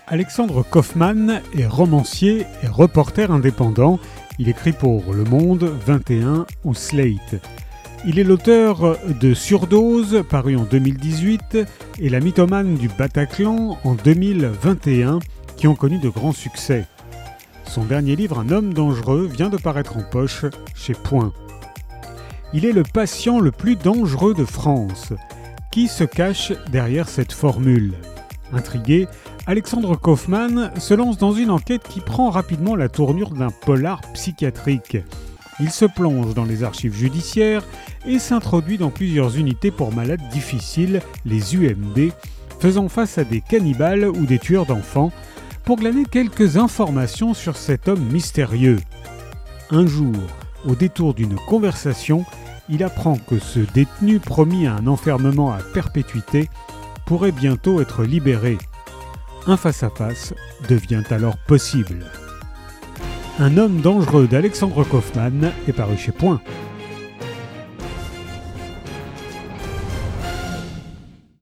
Alexandre Kaufman est romancier et reporter indépendant. Il écrit pour Le Monde, 21 ou Slate. Il est l'auteur de Surdose, paru en 2018, et La mythomane du Bataclan en 2021, qui ont connu de grands succès. Son dernier livre, Un homme dangereux, vient de paraître en poche chez Point. Il est le patient le plus dangereux de France. Qui se cache derrière cette formule ? Intrigué, Alexandre Kaufman se lance dans une enquête qui prend rapidement la tournure d'un polar psychiatrique. Il se plonge dans les archives judiciaires et s'introduit dans plusieurs unités pour malades difficiles, les UMD, faisant face à des cannibales ou des tueurs d'enfants, pour glaner quelques informations sur cet homme mystérieux. Un jour, au détour d'une conversation, il apprend que ce détenu promis à un enfermement à perpétuité pourrait bientôt être libéré. Un face-à-face devient alors possible. Un homme dangereux d'Alexandre Kaufman est paru chez Point.